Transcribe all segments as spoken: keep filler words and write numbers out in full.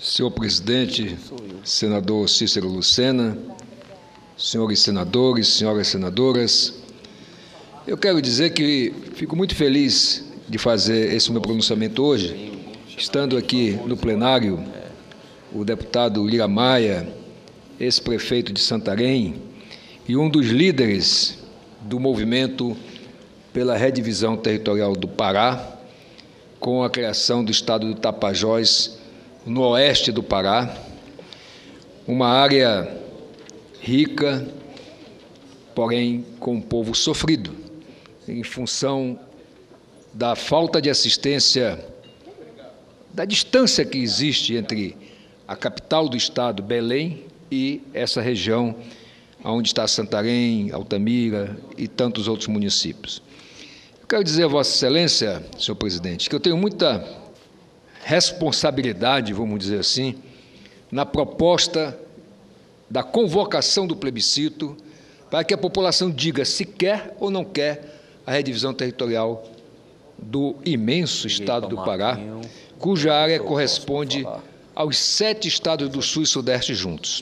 Senhor presidente, senador Cícero Lucena, senhores senadores, senhoras senadoras, eu quero dizer que fico muito feliz de fazer esse meu pronunciamento hoje, estando aqui no plenário o deputado Lira Maia, ex-prefeito de Santarém, e um dos líderes do movimento pela redivisão territorial do Pará, com a criação do estado do Tapajós, no oeste do Pará, uma área rica, porém com um povo sofrido, em função da falta de assistência, da distância que existe entre a capital do estado, Belém, e essa região onde está Santarém, Altamira e tantos outros municípios. Eu quero dizer a Vossa Excelência, senhor presidente, que eu tenho muita responsabilidade, vamos dizer assim, na proposta da convocação do plebiscito para que a população diga se quer ou não quer a redivisão territorial do imenso estado do Pará, cuja área corresponde aos sete estados do Sul e Sudeste juntos.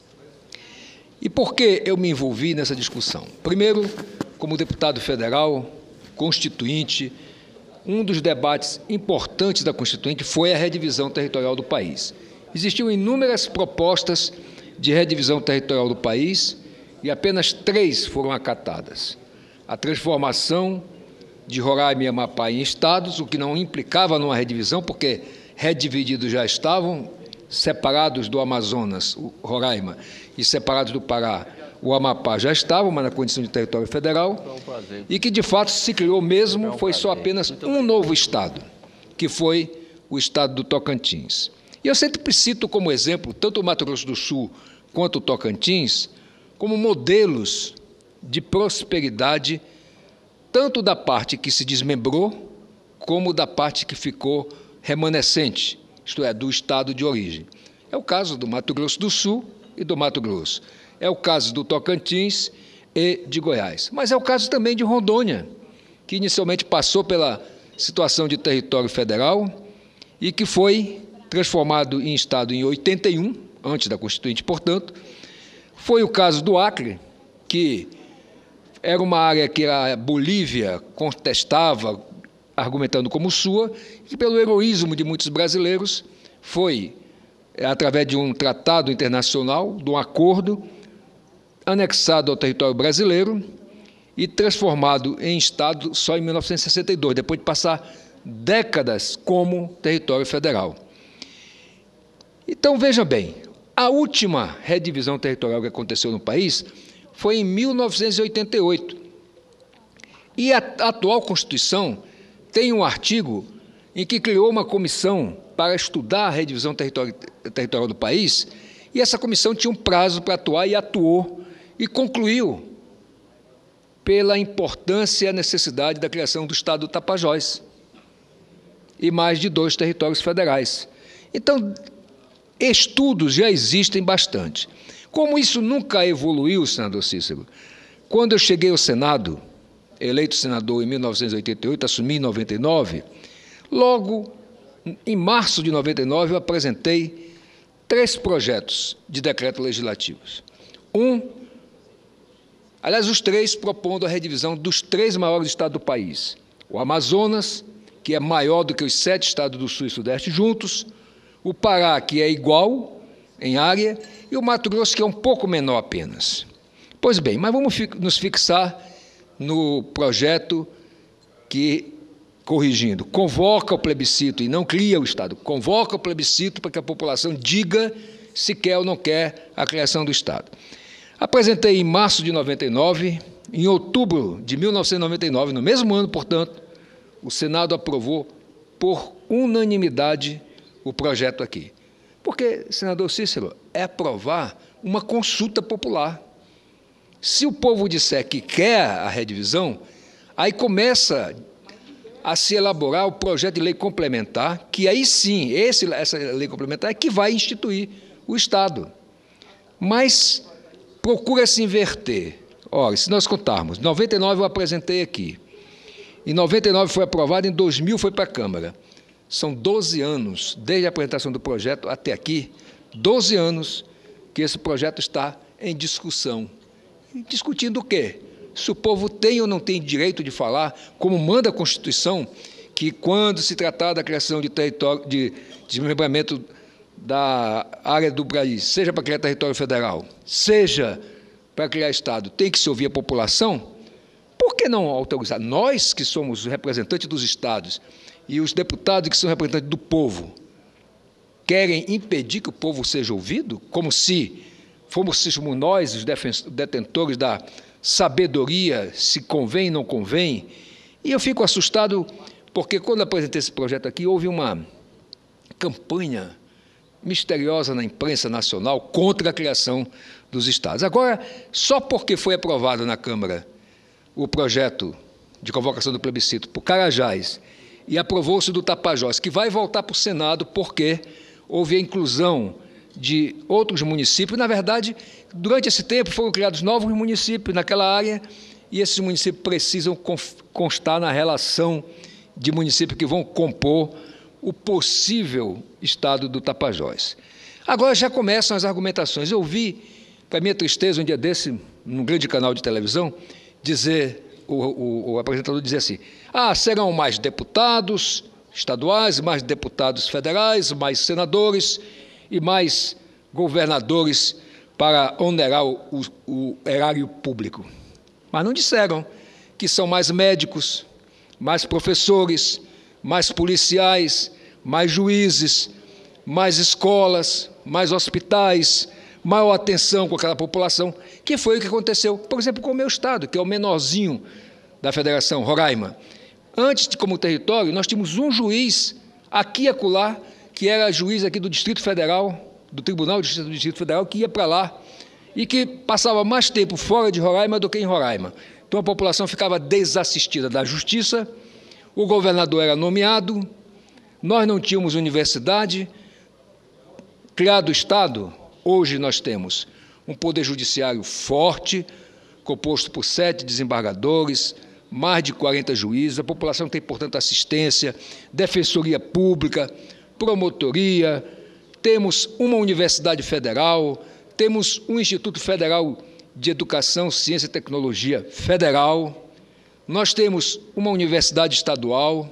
E por que eu me envolvi nessa discussão? Primeiro, como deputado federal, constituinte, um dos debates importantes da Constituinte foi a redivisão territorial do país. Existiam inúmeras propostas de redivisão territorial do país e apenas três foram acatadas. A transformação de Roraima e Amapá em estados, o que não implicava numa redivisão, porque redivididos já estavam, separados do Amazonas, o Roraima, e separados do Pará, o Amapá já estavam, mas na condição de território federal, e que, de fato, se criou mesmo, foi só apenas um novo estado, que foi o estado do Tocantins. E eu sempre cito como exemplo, tanto o Mato Grosso do Sul quanto o Tocantins, como modelos de prosperidade, tanto da parte que se desmembrou, como da parte que ficou remanescente, isto é, do estado de origem. É o caso do Mato Grosso do Sul e do Mato Grosso. É o caso do Tocantins e de Goiás. Mas é o caso também de Rondônia, que inicialmente passou pela situação de território federal e que foi transformado em estado em oitenta e um, antes da Constituinte, portanto. Foi o caso do Acre, que era uma área que a Bolívia contestava, argumentando como sua, e pelo heroísmo de muitos brasileiros foi, através de um tratado internacional, de um acordo, anexado ao território brasileiro e transformado em estado só em mil novecentos e sessenta e dois, depois de passar décadas como território federal. Então, veja bem, a última redivisão territorial que aconteceu no país foi em mil novecentos e oitenta e oito. E a atual Constituição tem um artigo em que criou uma comissão para estudar a redivisão territorial do país, e essa comissão tinha um prazo para atuar e atuou, e concluiu pela importância e a necessidade da criação do estado do Tapajós e mais de dois territórios federais. Então, estudos já existem bastante. Como isso nunca evoluiu, senador Cícero, quando eu cheguei ao Senado, eleito senador em mil novecentos e oitenta e oito, assumi em noventa e nove, logo em março de noventa e nove eu apresentei três projetos de decreto legislativos. Um, aliás, os três propondo a redivisão dos três maiores estados do país. O Amazonas, que é maior do que os sete estados do Sul e Sudeste juntos, o Pará, que é igual em área, e o Mato Grosso, que é um pouco menor apenas. Pois bem, mas vamos nos fixar no projeto que, corrigindo, convoca o plebiscito e não cria o Estado, convoca o plebiscito para que a população diga se quer ou não quer a criação do Estado. Apresentei em março de noventa e nove, em outubro de mil novecentos e noventa e nove, no mesmo ano, portanto, o Senado aprovou por unanimidade o projeto aqui. Porque, senador Cícero, é aprovar uma consulta popular. Se o povo disser que quer a redivisão, aí começa a se elaborar o projeto de lei complementar, que aí sim, esse, essa lei complementar é que vai instituir o Estado. Mas procura se inverter. Ora, se nós contarmos, em noventa e nove eu apresentei aqui, em noventa e nove foi aprovado, em dois mil foi para a Câmara. São doze anos, desde a apresentação do projeto até aqui, doze anos que esse projeto está em discussão. Discutindo o quê? Se o povo tem ou não tem direito de falar, como manda a Constituição, que quando se tratar da criação de território, de desmembramento da área do país, seja para criar território federal, seja para criar Estado, tem que se ouvir a população, por que não autorizar? Nós, que somos os representantes dos Estados, e os deputados que são representantes do povo, querem impedir que o povo seja ouvido, como se fôssemos nós os detentores da sabedoria, se convém ou não convém. E eu fico assustado, porque quando apresentei esse projeto aqui, houve uma campanha misteriosa na imprensa nacional contra a criação dos Estados. Agora, só porque foi aprovado na Câmara o projeto de convocação do plebiscito por Carajás e aprovou-se do Tapajós, que vai voltar para o Senado porque houve a inclusão de outros municípios. Na verdade, durante esse tempo foram criados novos municípios naquela área e esses municípios precisam constar na relação de municípios que vão compor o possível estado do Tapajós. Agora já começam as argumentações. Eu vi, para minha tristeza, um dia desse, num grande canal de televisão, dizer, o, o, o apresentador dizer assim, ah, serão mais deputados estaduais, mais deputados federais, mais senadores e mais governadores para onerar o, o, o erário público. Mas não disseram que são mais médicos, mais professores, mais policiais, mais juízes, mais escolas, mais hospitais, maior atenção com aquela população, que foi o que aconteceu, por exemplo, com o meu estado, que é o menorzinho da federação, Roraima. Antes, de, como território, nós tínhamos um juiz aqui e acolá, que era juiz aqui do Distrito Federal, do Tribunal de Justiça do Distrito Federal, que ia para lá e que passava mais tempo fora de Roraima do que em Roraima. Então a população ficava desassistida da justiça, o governador era nomeado, nós não tínhamos universidade. Criado o Estado, hoje nós temos um poder judiciário forte, composto por sete desembargadores, mais de quarenta juízes, a população tem, portanto, assistência, defensoria pública, promotoria, temos uma universidade federal, temos um Instituto Federal de Educação, Ciência e Tecnologia Federal, nós temos uma universidade estadual,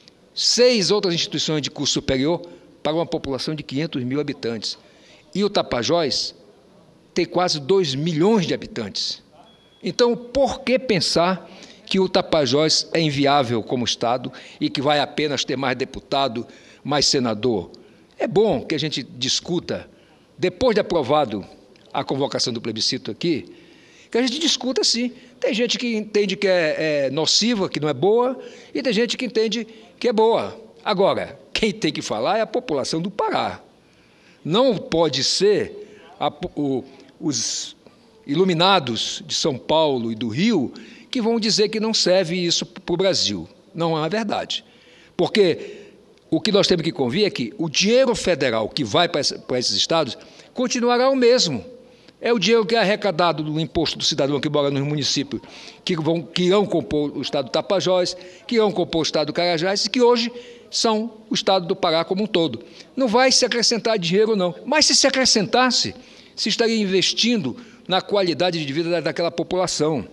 seis outras instituições de curso superior para uma população de quinhentos mil habitantes. E o Tapajós tem quase dois milhões de habitantes. Então, por que pensar que o Tapajós é inviável como Estado e que vai apenas ter mais deputado, mais senador? É bom que a gente discuta, depois de aprovado a convocação do plebiscito aqui, que a gente discuta sim. Tem gente que entende que é, é nociva, que não é boa, e tem gente que entende que é boa. Agora, quem tem que falar é a população do Pará. Não pode ser a, o, os iluminados de São Paulo e do Rio que vão dizer que não serve isso para o Brasil. Não é verdade. Porque o que nós temos que convir é que o dinheiro federal que vai para esses estados continuará o mesmo. É o dinheiro que é arrecadado do imposto do cidadão que mora nos municípios que, vão, que irão compor o estado do Tapajós, que irão compor o estado do Carajás e que hoje são o estado do Pará como um todo. Não vai se acrescentar dinheiro, não. Mas se se acrescentasse, se estaria investindo na qualidade de vida daquela população,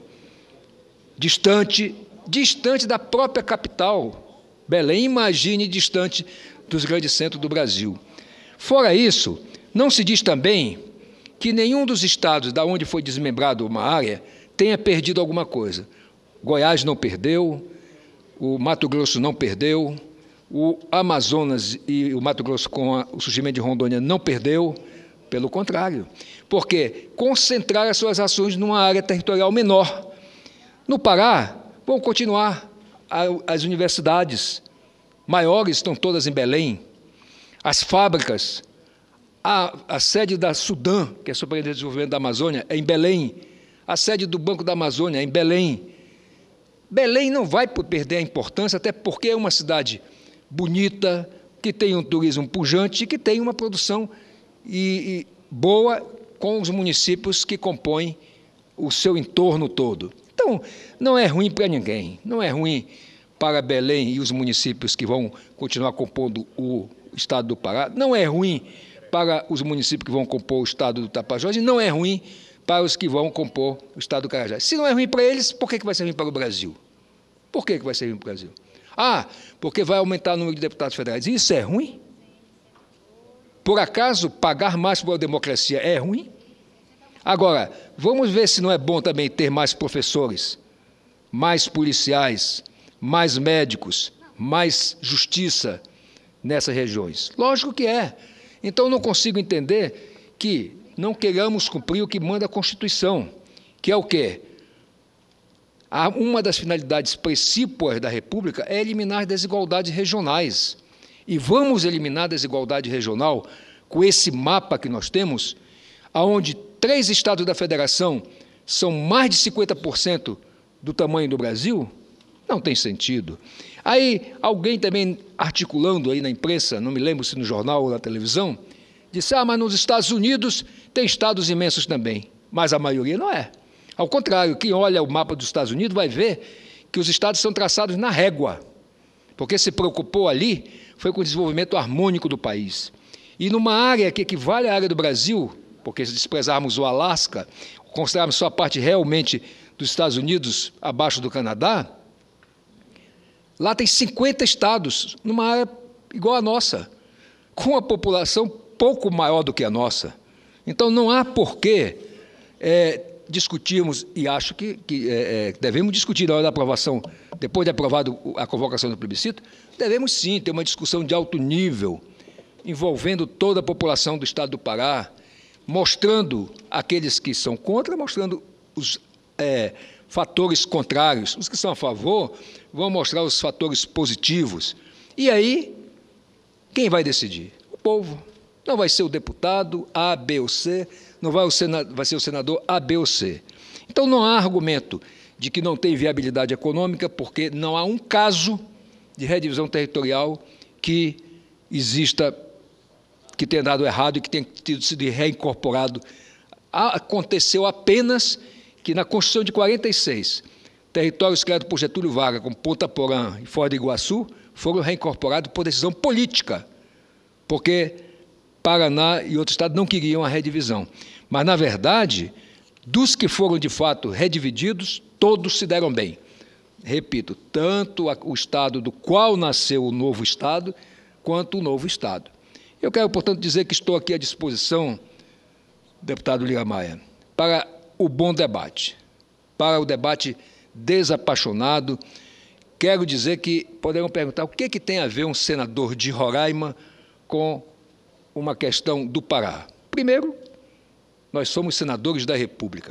distante, distante da própria capital, Belém, imagine distante dos grandes centros do Brasil. Fora isso, não se diz também que nenhum dos estados da onde foi desmembrado uma área tenha perdido alguma coisa. Goiás não perdeu, o Mato Grosso não perdeu, o Amazonas e o Mato Grosso com a, o surgimento de Rondônia não perdeu, pelo contrário, porque concentraram as suas ações numa área territorial menor. No Pará, vão continuar a, as universidades maiores, estão todas em Belém, as fábricas, a, a sede da Sudam, que é a Superintendência de Desenvolvimento da Amazônia, é em Belém, a sede do Banco da Amazônia é em Belém. Belém não vai perder a importância, até porque é uma cidade bonita, que tem um turismo pujante e que tem uma produção e, e boa com os municípios que compõem o seu entorno todo. Então, não é ruim para ninguém, não é ruim para Belém e os municípios que vão continuar compondo o estado do Pará, não é ruim para os municípios que vão compor o estado do Tapajós e não é ruim para os que vão compor o estado do Carajás. Se não é ruim para eles, por que que vai ser ruim para o Brasil? Por que que vai ser ruim para o Brasil? Ah, porque vai aumentar o número de deputados federais. Isso é ruim? Por acaso, pagar mais por uma democracia é ruim? Agora, vamos ver se não é bom também ter mais professores, mais policiais, mais médicos, mais justiça nessas regiões. Lógico que é. Então, não consigo entender que não queiramos cumprir o que manda a Constituição, que é o quê? Uma das finalidades precípuas da República é eliminar desigualdades regionais. E vamos eliminar a desigualdade regional com esse mapa que nós temos, onde três estados da federação são mais de cinquenta por cento do tamanho do Brasil? Não tem sentido. Aí, alguém também articulando aí na imprensa, não me lembro se no jornal ou na televisão, disse, ah, mas nos Estados Unidos tem estados imensos também, mas a maioria não é. Ao contrário, quem olha o mapa dos Estados Unidos vai ver que os estados são traçados na régua, porque se preocupou ali foi com o desenvolvimento harmônico do país. E numa área que equivale à área do Brasil, porque se desprezarmos o Alasca, considerarmos só a parte realmente dos Estados Unidos abaixo do Canadá, lá tem cinquenta estados, numa área igual à nossa, com a população pouco maior do que a nossa. Então, não há porquê é, discutirmos, e acho que, que é, devemos discutir na hora da aprovação, depois de aprovado a convocação do plebiscito, devemos sim ter uma discussão de alto nível, envolvendo toda a população do estado do Pará, mostrando aqueles que são contra, mostrando os é, fatores contrários. Os que são a favor vão mostrar os fatores positivos. E aí, quem vai decidir? O povo. Não vai ser o deputado A, B ou C, não vai, o senador, vai ser o senador A, B ou C. Então, não há argumento de que não tem viabilidade econômica, porque não há um caso de redivisão territorial que exista, que tenha dado errado e que tenha tido sido reincorporado. Aconteceu apenas que, na Constituição de quarenta e seis, territórios criados por Getúlio Vargas, como Ponta Porã e Foz do Iguaçu, foram reincorporados por decisão política, porque Paraná e outros estados não queriam a redivisão. Mas, na verdade, dos que foram, de fato, redivididos, todos se deram bem. Repito, tanto o estado do qual nasceu o novo estado, quanto o novo estado. Eu quero, portanto, dizer que estou aqui à disposição, deputado Lira Maia, para o bom debate, para o debate desapaixonado. Quero dizer que poderão perguntar o que, que tem a ver um senador de Roraima com uma questão do Pará. Primeiro, nós somos senadores da República,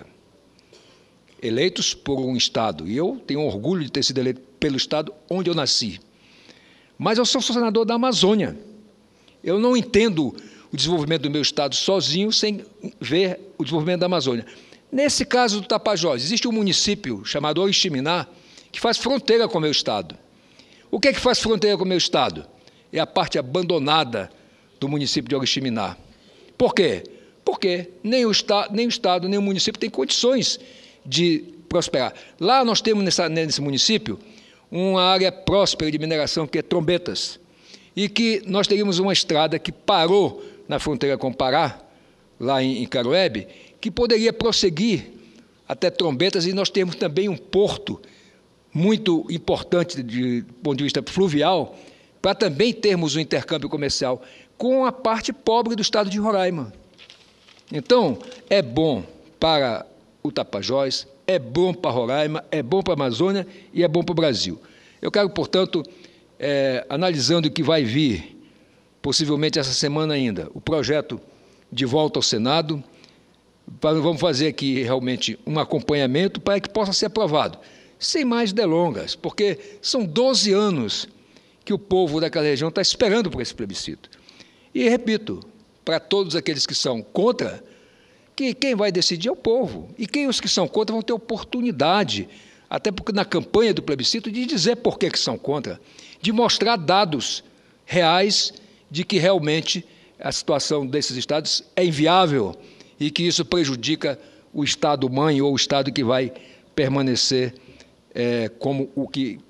eleitos por um estado, e eu tenho orgulho de ter sido eleito pelo estado onde eu nasci. Mas eu sou senador da Amazônia. Eu não entendo o desenvolvimento do meu estado sozinho sem ver o desenvolvimento da Amazônia. Nesse caso do Tapajós, existe um município chamado Oriximiná que faz fronteira com o meu estado. O que é que faz fronteira com o meu estado? É a parte abandonada do município de Oriximiná. Por quê? Porque nem o, esta, nem o estado, nem o município tem condições de prosperar. Lá nós temos, nessa, nesse município, uma área próspera de mineração, que é Trombetas, e que nós teríamos uma estrada que parou na fronteira com o Pará, lá em, em Caruebe, que poderia prosseguir até Trombetas, e nós temos também um porto muito importante de, do ponto de vista fluvial, para também termos um intercâmbio comercial com a parte pobre do estado de Roraima. Então, é bom para o Tapajós, é bom para Roraima, é bom para a Amazônia e é bom para o Brasil. Eu quero, portanto, é, analisando o que vai vir, possivelmente essa semana ainda, o projeto de volta ao Senado, para, vamos fazer aqui realmente um acompanhamento para que possa ser aprovado, sem mais delongas, porque são doze anos que o povo daquela região está esperando por esse plebiscito. E, repito, para todos aqueles que são contra, que quem vai decidir é o povo. E quem os que são contra vão ter oportunidade, até porque na campanha do plebiscito, de dizer por que, que são contra, de mostrar dados reais de que realmente a situação desses estados é inviável e que isso prejudica o Estado-mãe ou o Estado que vai permanecer é, como o que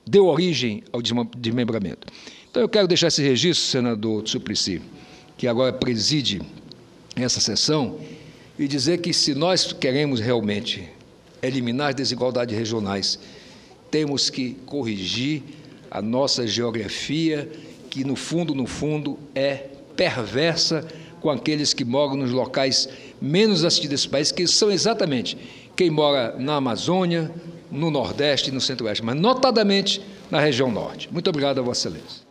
deu origem ao desmembramento. Então, eu quero deixar esse registro, senador Suplicy, que agora preside essa sessão, e dizer que, se nós queremos realmente eliminar as desigualdades regionais, temos que corrigir a nossa geografia, que, no fundo, no fundo, é perversa com aqueles que moram nos locais menos assistidos desse país, que são exatamente quem mora na Amazônia, no Nordeste e no Centro-Oeste, mas notadamente na região Norte. Muito obrigado a Vossa Excelência.